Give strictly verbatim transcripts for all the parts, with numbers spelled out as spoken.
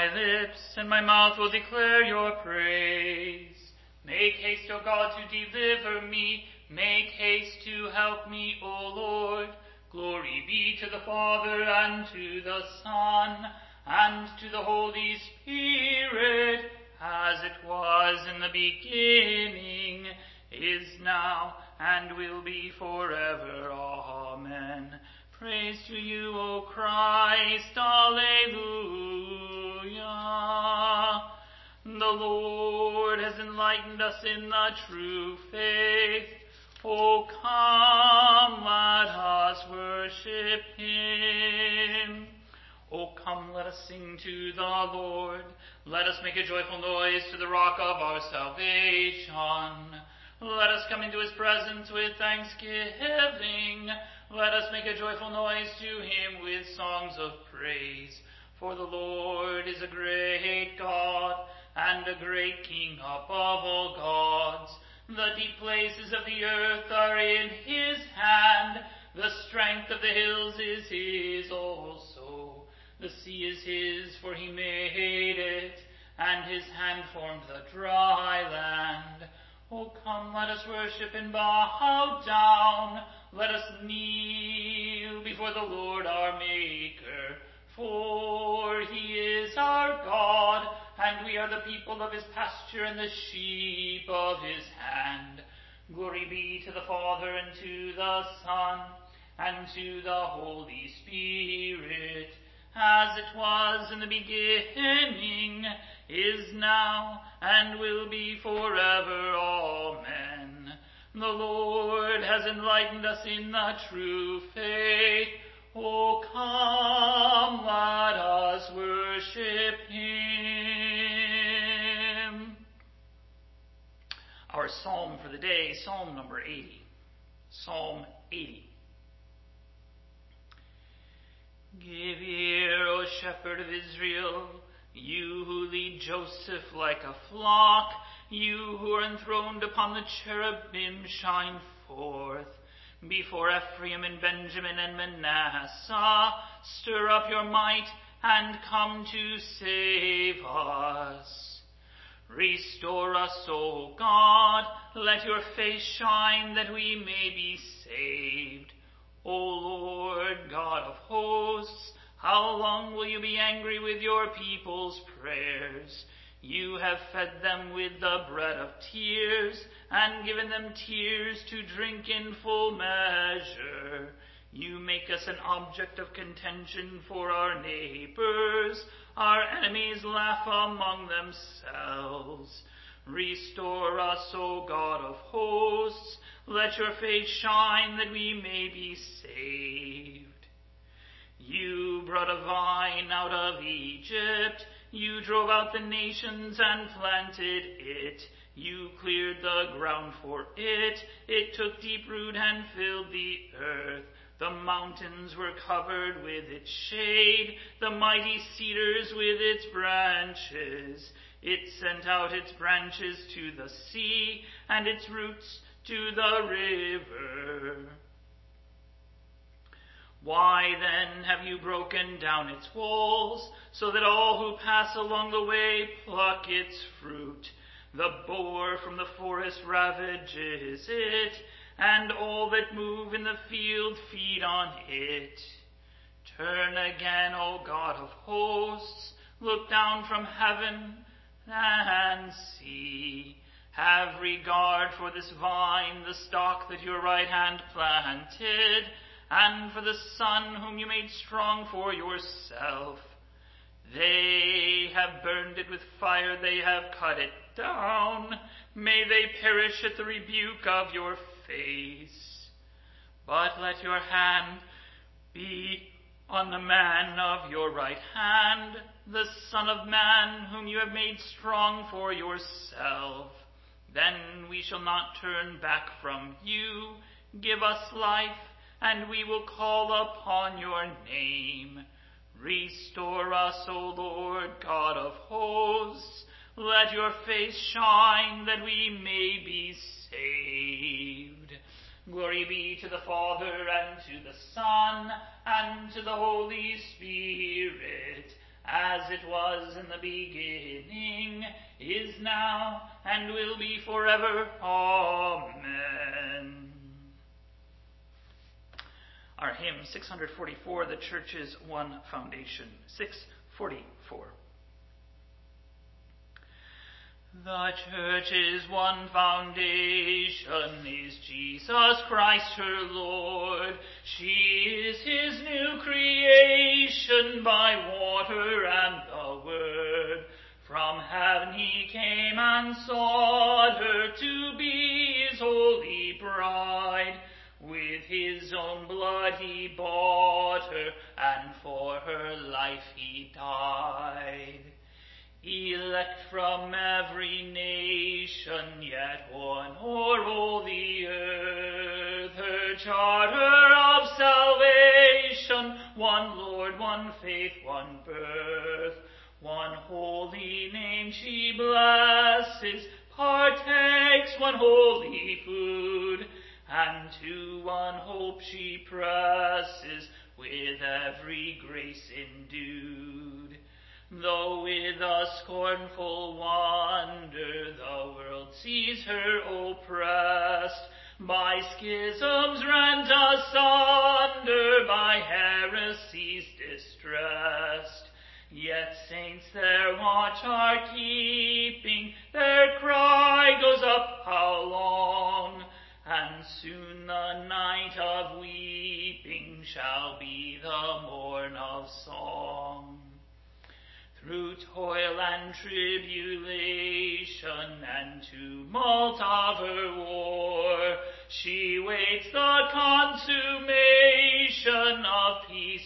lips, and my mouth will declare your praise. Make haste, O God, to deliver me. Make haste to help me, O Lord. Glory be to the Father, and to the Son, and to the Holy Spirit, as it was in the beginning, is now, and will be forever. Amen. Praise to you, O Christ. Alleluia. The Lord has enlightened us in the true faith. O come, let us worship him. O come, let us sing to the Lord. Let us make a joyful noise to the rock of our salvation. Let us come into his presence with thanksgiving. Let us make a joyful noise to him with songs of praise. For the Lord is a great God and a great King above all gods. The deep places of the earth are in his hand. The strength of the hills is his also. The sea is his, for he made it, and his hand formed the dry land. O come, let us worship and bow down. Let us kneel before the Lord our Maker. For he is our God, and we are the people of his pasture and the sheep of his hand. Glory be to the Father, and to the Son, and to the Holy Spirit, as it was in the beginning, is now, and will be forever. Amen. The Lord has enlightened us in the true faith. O come, let us worship him. Our psalm for the day, Psalm number eighty. Psalm eighty. Give ear, O shepherd of Israel, you who lead Joseph like a flock, you who are enthroned upon the cherubim, shine forth. Before Ephraim and Benjamin and Manasseh, stir up your might and come to save us. Restore us, O God, let your face shine that we may be saved. O Lord God of hosts, how long will you be angry with your people's prayers? You have fed them with the bread of tears, and given them tears to drink in full measure. You make us an object of contention for our neighbors. Our enemies laugh among themselves. Restore us, O God of hosts. Let your face shine that we may be saved. You brought a vine out of Egypt. You drove out the nations and planted it. You cleared the ground for it. It took deep root and filled the earth. The mountains were covered with its shade, the mighty cedars with its branches. It sent out its branches to the sea, and its roots to the river. Why then have you broken down its walls, so that all who pass along the way pluck its fruit? The boar from the forest ravages it, and all that move in the field feed on it. Turn again, O God of hosts, look down from heaven and see. Have regard for this vine, the stock that your right hand planted, and for the son whom you made strong for yourself. They have burned it with fire, they have cut it down. May they perish at the rebuke of your face. But let your hand be on the man of your right hand, the Son of Man whom you have made strong for yourself. Then we shall not turn back from you. Give us life, and we will call upon your name. Restore us, O Lord God of hosts. Let your face shine that we may be saved. Glory be to the Father, and to the Son, and to the Holy Spirit, as it was in the beginning, is now, and will be forever. Amen. Our hymn, six forty-four, The Church's One Foundation. six forty-four. The Church's one foundation is Jesus Christ her Lord. She is his new creation by water and the word. From heaven he came and sought her to be his holy bride. With his own blood he bought her, and for her life he died. Elect from every nation, yet one o'er all the earth, her charter of salvation, one Lord, one faith, one birth, one holy name she blesses, partakes one holy food, and to one hope she presses, with every grace endued. Though with a scornful wonder the world sees her oppressed, by schisms rent asunder, by heresies distressed, yet saints their watch are keeping, their cry goes up, how long? And soon the night of weeping shall be the morn of song. Through toil and tribulation and tumult of her war, she waits the consummation of peace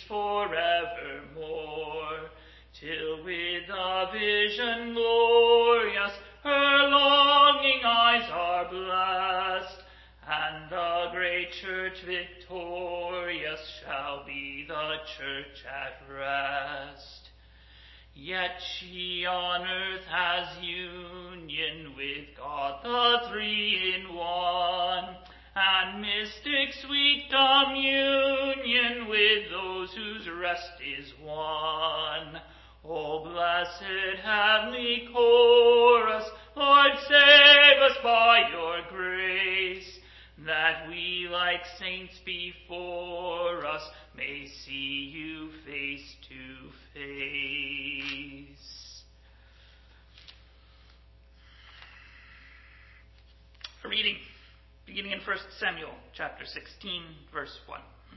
forevermore, till with a vision glorious her longing eyes are blessed, and the great church victorious shall be the church at rest. Yet she on earth has union with God the Three in One, and mystic sweet communion with those whose rest is won. O blessed heavenly chorus, Lord, save us by your grace, that we like saints before us may see you face to face. A reading beginning in First Samuel chapter sixteen, verse one.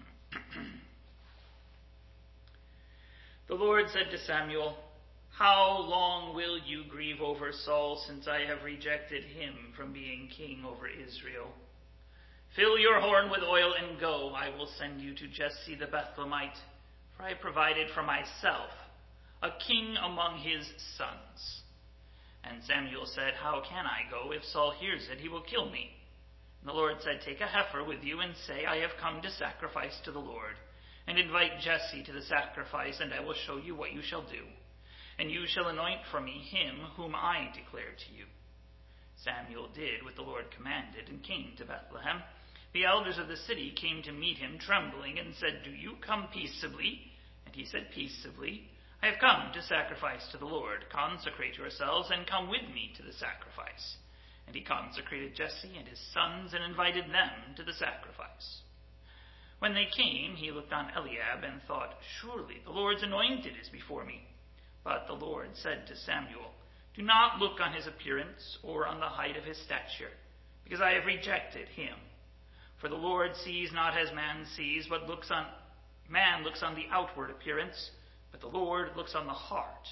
The Lord said to Samuel, "How long will you grieve over Saul, since I have rejected him from being king over Israel? Fill your horn with oil and go. I will send you to Jesse the Bethlehemite, for I provided for myself a king among his sons." And Samuel said, "How can I go? If Saul hears it, he will kill me." And the Lord said, "Take a heifer with you and say, I have come to sacrifice to the Lord. And invite Jesse to the sacrifice, and I will show you what you shall do. And you shall anoint for me him whom I declare to you." Samuel did what the Lord commanded and came to Bethlehem. The elders of the city came to meet him trembling and said, "Do you come peaceably?" And he said, "Peaceably. I have come to sacrifice to the Lord. Consecrate yourselves and come with me to the sacrifice." And he consecrated Jesse and his sons and invited them to the sacrifice. When they came, he looked on Eliab and thought, "Surely the Lord's anointed is before me." But the Lord said to Samuel, "Do not look on his appearance or on the height of his stature, because I have rejected him. For the Lord sees not as man sees, but looks on man looks on the outward appearance, but the Lord looks on the heart."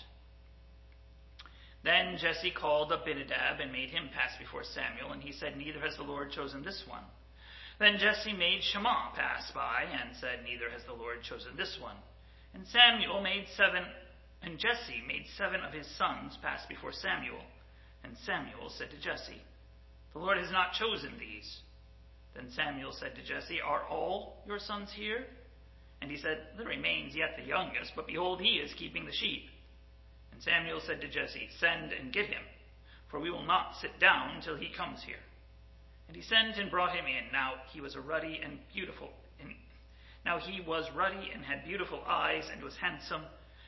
Then Jesse called Abinadab and made him pass before Samuel, and he said, "Neither has the Lord chosen this one." Then Jesse made Shammah pass by, and said, "Neither has the Lord chosen this one." And Samuel made seven, and Jesse made seven of his sons pass before Samuel. And Samuel said to Jesse, "The Lord has not chosen these." Then Samuel said to Jesse, "Are all your sons here?" And he said, "There remains yet the youngest, but behold, he is keeping the sheep." And Samuel said to Jesse, "Send and get him, for we will not sit down till he comes here." And he sent and brought him in. Now he was a ruddy and beautiful. And now he was ruddy and had beautiful eyes and was handsome.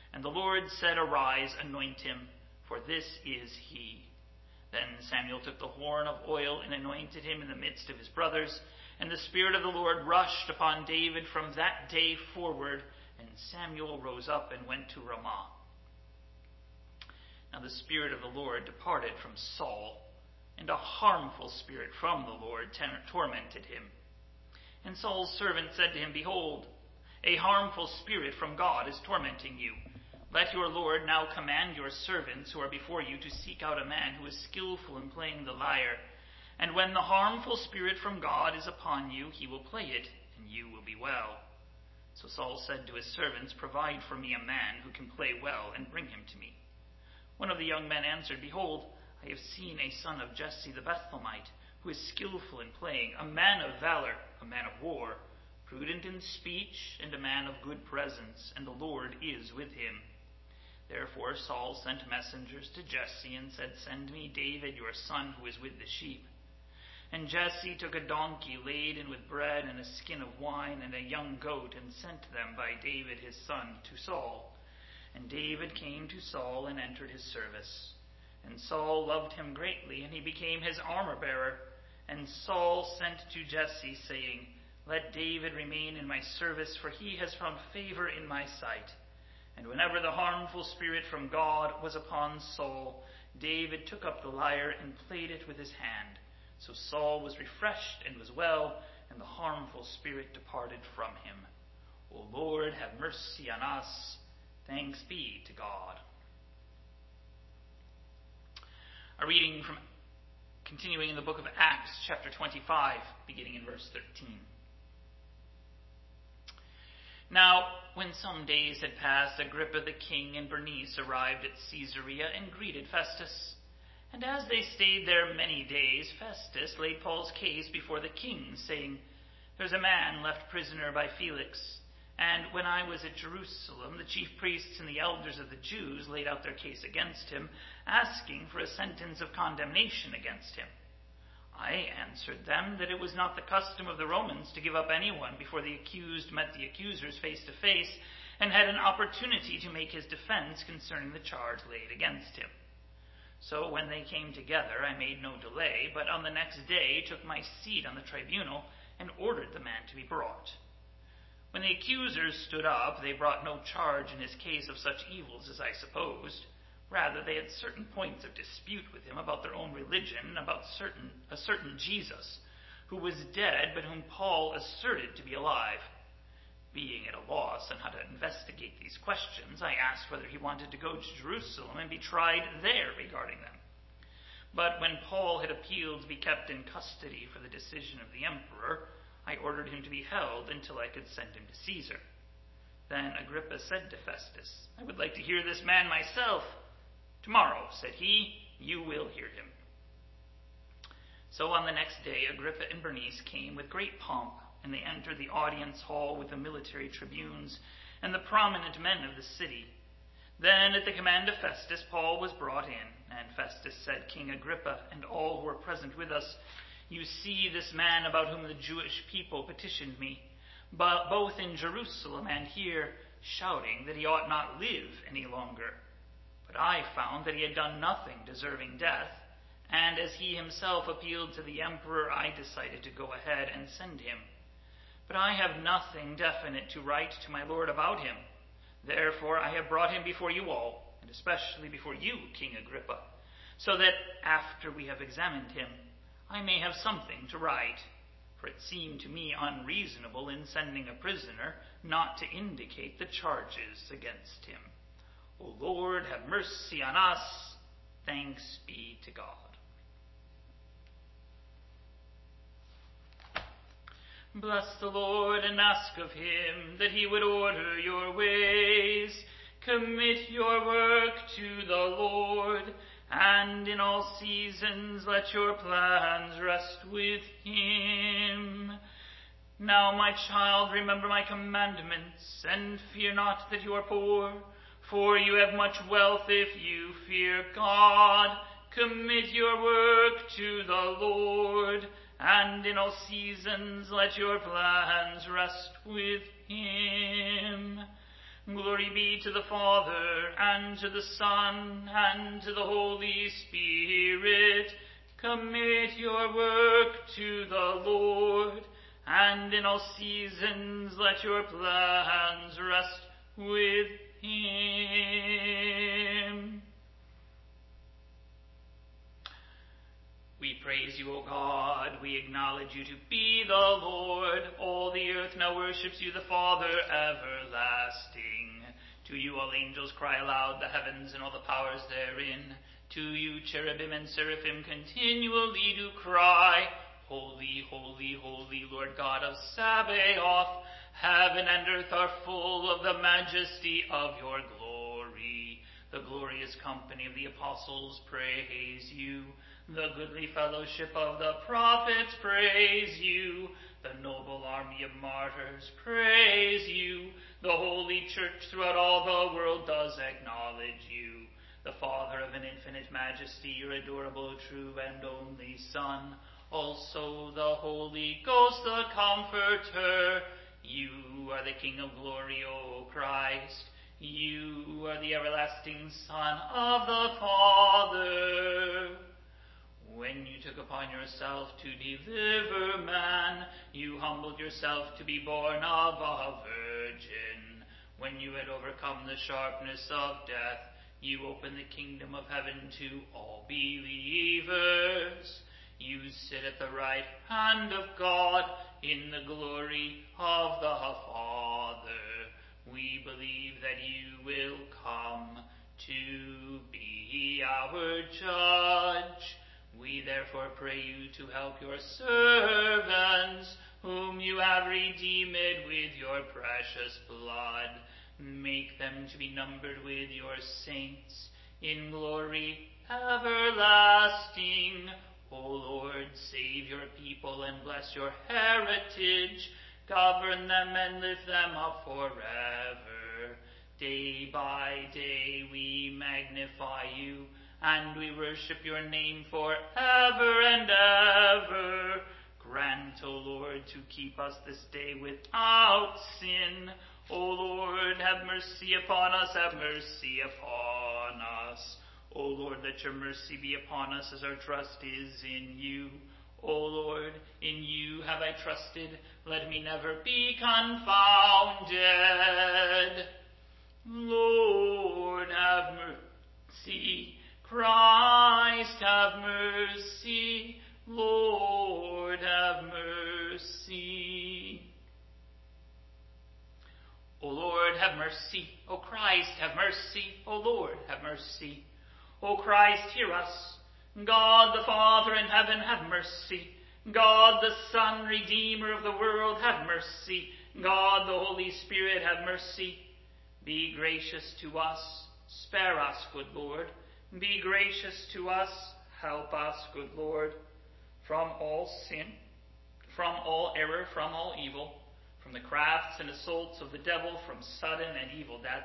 And the Lord said, Arise, anoint him, for this is he. Then Samuel took the horn of oil and anointed him in the midst of his brothers. And the Spirit of the Lord rushed upon David from that day forward, and Samuel rose up and went to Ramah. Now the Spirit of the Lord departed from Saul, and a harmful spirit from the Lord tormented him. And Saul's servant said to him, Behold, a harmful spirit from God is tormenting you. Let your Lord now command your servants who are before you to seek out a man who is skillful in playing the lyre. And when the harmful spirit from God is upon you, he will play it, and you will be well. So Saul said to his servants, Provide for me a man who can play well, and bring him to me. One of the young men answered, Behold, I have seen a son of Jesse the Bethlehemite, who is skillful in playing, a man of valor, a man of war, prudent in speech, and a man of good presence, and the Lord is with him. Therefore Saul sent messengers to Jesse and said, Send me David your son who is with the sheep. And Jesse took a donkey laden with bread and a skin of wine and a young goat, and sent them by David his son to Saul. And David came to Saul and entered his service. And Saul loved him greatly, and he became his armor-bearer. And Saul sent to Jesse, saying, Let David remain in my service, for he has found favor in my sight. And whenever the harmful spirit from God was upon Saul, David took up the lyre and played it with his hand. So Saul was refreshed and was well, and the harmful spirit departed from him. O Lord, have mercy on us. Thanks be to God. A reading from continuing in the book of Acts, chapter twenty-five, beginning in verse thirteen. Now, when some days had passed, Agrippa the king and Bernice arrived at Caesarea and greeted Festus. And as they stayed there many days, Festus laid Paul's case before the king, saying, There's a man left prisoner by Felix. And when I was at Jerusalem, the chief priests and the elders of the Jews laid out their case against him, asking for a sentence of condemnation against him. I answered them that it was not the custom of the Romans to give up anyone before the accused met the accusers face to face and had an opportunity to make his defense concerning the charge laid against him. So when they came together, I made no delay, but on the next day took my seat on the tribunal and ordered the man to be brought. When the accusers stood up, they brought no charge in his case of such evils as I supposed. Rather, they had certain points of dispute with him about their own religion, about certain a certain Jesus, who was dead, but whom Paul asserted to be alive. Being at a loss on how to investigate these questions, I asked whether he wanted to go to Jerusalem and be tried there regarding them. But when Paul had appealed to be kept in custody for the decision of the emperor, I ordered him to be held until I could send him to Caesar. Then Agrippa said to Festus, I would like to hear this man myself. Tomorrow, said he, you will hear him. So on the next day, Agrippa and Bernice came with great pomp, and they entered the audience hall with the military tribunes and the prominent men of the city. Then, at the command of Festus, Paul was brought in, and Festus said, King Agrippa, and all who are present with us, you see this man about whom the Jewish people petitioned me, but both in Jerusalem and here, shouting that he ought not live any longer. But I found that he had done nothing deserving death, and as he himself appealed to the emperor, I decided to go ahead and send him. But I have nothing definite to write to my lord about him. Therefore I have brought him before you all, and especially before you, King Agrippa, so that after we have examined him, I may have something to write. For it seemed to me unreasonable in sending a prisoner not to indicate the charges against him. O Lord, have mercy on us. Thanks be to God. Bless the Lord and ask of him that he would order your ways. Commit your work to the Lord, and in all seasons let your plans rest with him. Now, my child, remember my commandments, and fear not that you are poor, for you have much wealth if you fear God. Commit your work to the Lord, and in all seasons let your plans rest with him. Glory be to the Father, and to the Son, and to the Holy Spirit. Commit your work to the Lord, and in all seasons let your plans rest with him. We praise you, O God. We acknowledge you to be the Lord. All the earth now worships you, the Father, everlasting. To you all angels cry aloud, the heavens and all the powers therein. To you cherubim and seraphim continually do cry, Holy, holy, holy, Lord God of Sabaoth. Heaven and earth are full of the majesty of your glory. The glorious company of the apostles praise you. The goodly fellowship of the prophets praise you. The noble army of martyrs praise you. The holy church throughout all the world does acknowledge you. The Father of an infinite majesty, your adorable, true, and only Son. Also the Holy Ghost, the Comforter. You are the King of glory, O Christ. You are the everlasting Son of the Father. When you took upon yourself to deliver man, you humbled yourself to be born of a virgin. When you had overcome the sharpness of death, you opened the kingdom of heaven to all believers. You sit at the right hand of God in the glory of the Father. We believe that you will come to be our judge. We therefore pray you to help your servants, whom you have redeemed with your precious blood. Make them to be numbered with your saints in glory everlasting. O Lord, save your people and bless your heritage. Govern them and lift them up forever. Day by day we magnify you, and we worship your name forever and ever. Grant, O Lord, to keep us this day without sin. O Lord, have mercy upon us, have mercy upon us. O Lord, let your mercy be upon us as our trust is in you. O Lord, in you have I trusted. Let me never be confounded. Lord, have mercy. Christ, have mercy. Lord, have mercy. O Lord, have mercy. O Christ, have mercy. O Lord, have mercy. O Christ, hear us. God the Father in heaven, have mercy. God the Son, Redeemer of the world, have mercy. God the Holy Spirit, have mercy. Be gracious to us. Spare us, good Lord. Be gracious to us. Help us, good Lord. From all sin, from all error, from all evil, from the crafts and assaults of the devil, from sudden and evil death,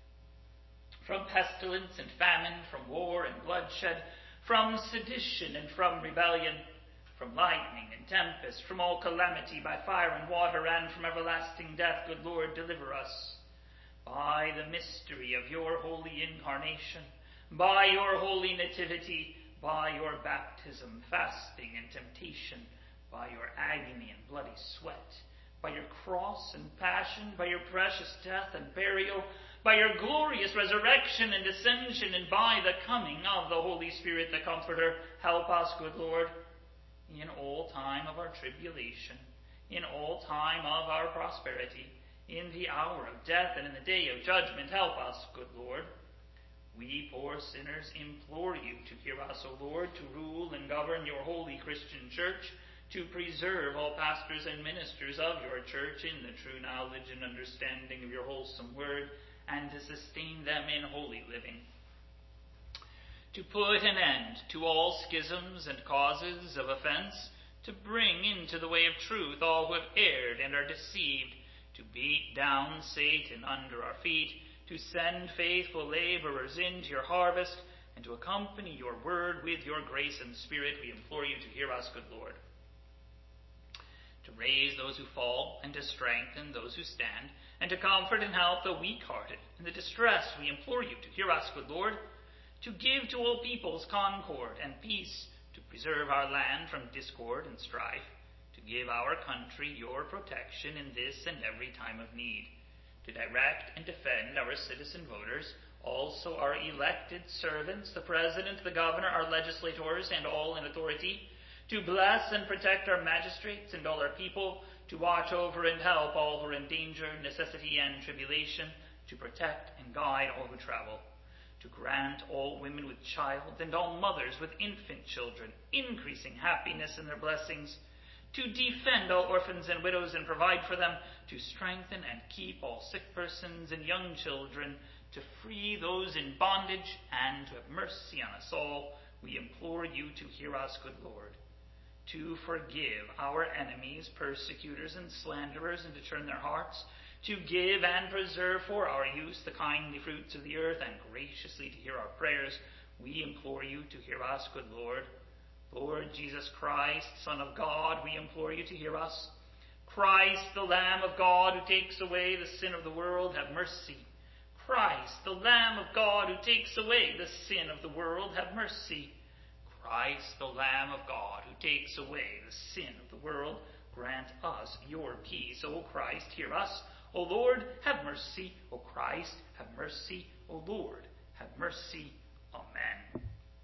from pestilence and famine, from war and bloodshed, from sedition and from rebellion, from lightning and tempest, from all calamity by fire and water, and from everlasting death, good Lord, deliver us. By the mystery of your holy incarnation, by your holy nativity, by your baptism, fasting, and temptation, by your agony and bloody sweat, by your cross and passion, by your precious death and burial, by your glorious resurrection and ascension, and by the coming of the Holy Spirit, the Comforter, help us, good Lord, in all time of our tribulation, in all time of our prosperity, in the hour of death and in the day of judgment, help us, good Lord. We poor sinners implore you to hear us, O Lord, to rule and govern your holy Christian church, to preserve all pastors and ministers of your church in the true knowledge and understanding of your wholesome word, and to sustain them in holy living. To put an end to all schisms and causes of offense, to bring into the way of truth all who have erred and are deceived, to beat down Satan under our feet, to send faithful laborers into your harvest, and to accompany your word with your grace and spirit, we implore you to hear us, good Lord. To raise those who fall, and to strengthen those who stand, and to comfort and help the weak-hearted and the distressed, we implore you to hear us, good Lord, to give to all peoples concord and peace, to preserve our land from discord and strife, to give our country your protection in this and every time of need, to direct and defend our citizen voters, also our elected servants, the President, the Governor, our legislators, and all in authority, to bless and protect our magistrates and all our people, to watch over and help all who are in danger, necessity, and tribulation, to protect and guide all who travel, to grant all women with child and all mothers with infant children increasing happiness in their blessings, to defend all orphans and widows and provide for them, to strengthen and keep all sick persons and young children, to free those in bondage, and to have mercy on us all, we implore you to hear us, good Lord, to forgive our enemies, persecutors, and slanderers, and to turn their hearts, to give and preserve for our use the kindly fruits of the earth, and graciously to hear our prayers, we implore you to hear us, good Lord. Lord Jesus Christ, Son of God, we implore you to hear us. Christ, the Lamb of God, who takes away the sin of the world, have mercy. Christ, the Lamb of God, who takes away the sin of the world, have mercy. Christ, the Lamb of God, who takes away the sin of the world, grant us your peace. O Christ, hear us. O Lord, have mercy. O Christ, have mercy. O Lord, have mercy. Amen.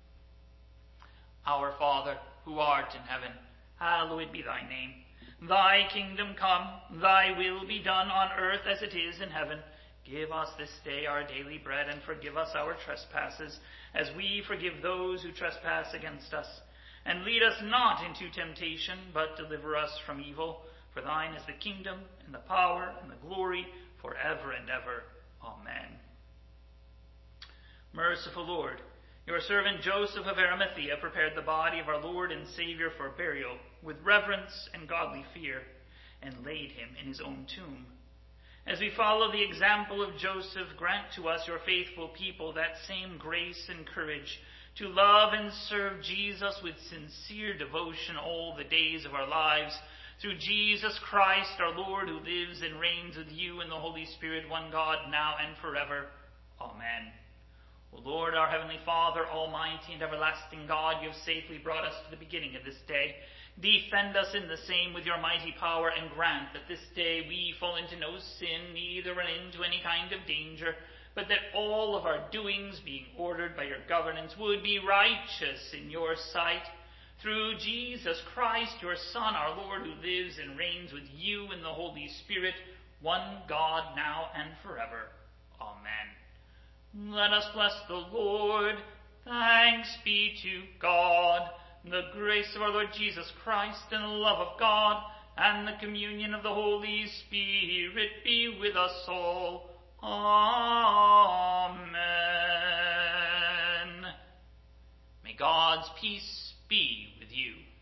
Our Father, who art in heaven, hallowed be thy name. Thy kingdom come, thy will be done on earth as it is in heaven. Give us this day our daily bread, and forgive us our trespasses, as we forgive those who trespass against us. And lead us not into temptation, but deliver us from evil. For thine is the kingdom, and the power, and the glory, forever and ever. Amen. Merciful Lord, your servant Joseph of Arimathea prepared the body of our Lord and Savior for burial with reverence and godly fear, and laid him in his own tomb. As we follow the example of Joseph, grant to us, your faithful people, that same grace and courage to love and serve Jesus with sincere devotion all the days of our lives, through Jesus Christ our Lord, who lives and reigns with you in the Holy Spirit, one God, now and forever. Amen. O Lord, our heavenly Father, almighty and everlasting God, you have safely brought us to the beginning of this day. Defend us in the same with your mighty power, and grant that this day we fall into no sin, neither run into any kind of danger, but that all of our doings, being ordered by your governance, would be righteous in your sight. Through Jesus Christ, your Son, our Lord, who lives and reigns with you in the Holy Spirit, one God, now and forever. Amen. Let us bless the Lord. Thanks be to God. The grace of our Lord Jesus Christ, and the love of God, and the communion of the Holy Spirit be with us all. Amen. May God's peace be with you.